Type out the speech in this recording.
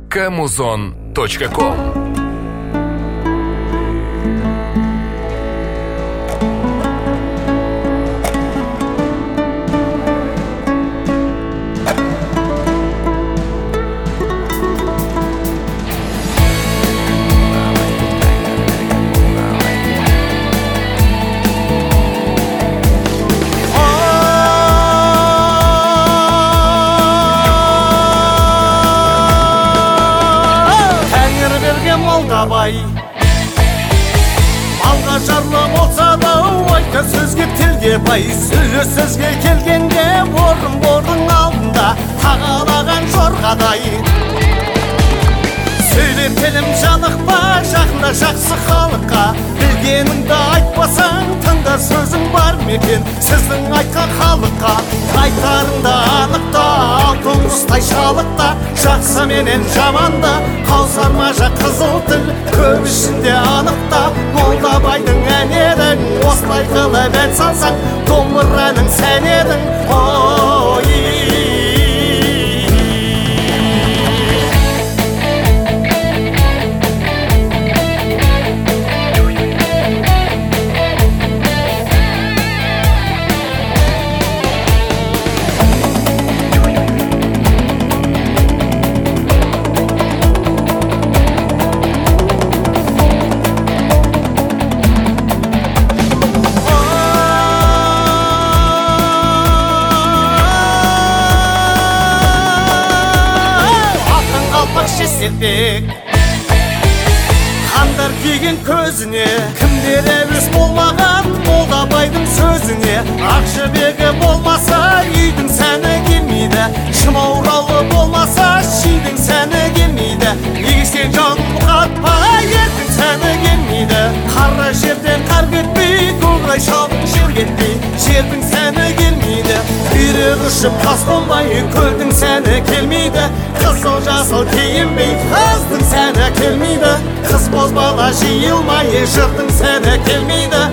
kamuzon.com. Молдабай малға жарлы болса да айтар сөзге тілге бай, сөйлес сөзге келгенде орын алдында тағалаған жорғадай. Сөйлеп тілім жанықпа, жақында жақсы халыққа, білгеніңді айтпасаң тыңдар сөзің бар мекен. Сіздің айтқан халыққа айтарында анықта, алтын құстай шалықта, жақсы менен жаманды қаусарма жақ қызыл тіл көп ішінде анықта. Молдабайдың әнедің осылай қылып ән салсаң, домбыраның сән едің. Хандар киген көзіне, кімдер әуес болмаған Молдабайдың сөзіне. Ақжібегі болмаса үйдің сәні келмейді, Шымауралы болмаса шидің сәні келмейді. Егесен жан қатпа ердің сәні келмейді. Қара жерден қар кетпей, көкрай шалдың жер кетпей, жердің сәні келмейді. Үйрек ұшып тас болмай, көлдің сәні келмейді. Қызыл жасыл киінбей, қыздың сәні келмейді. Қыз бозбала жиылмай, жырдың сәні келмейді.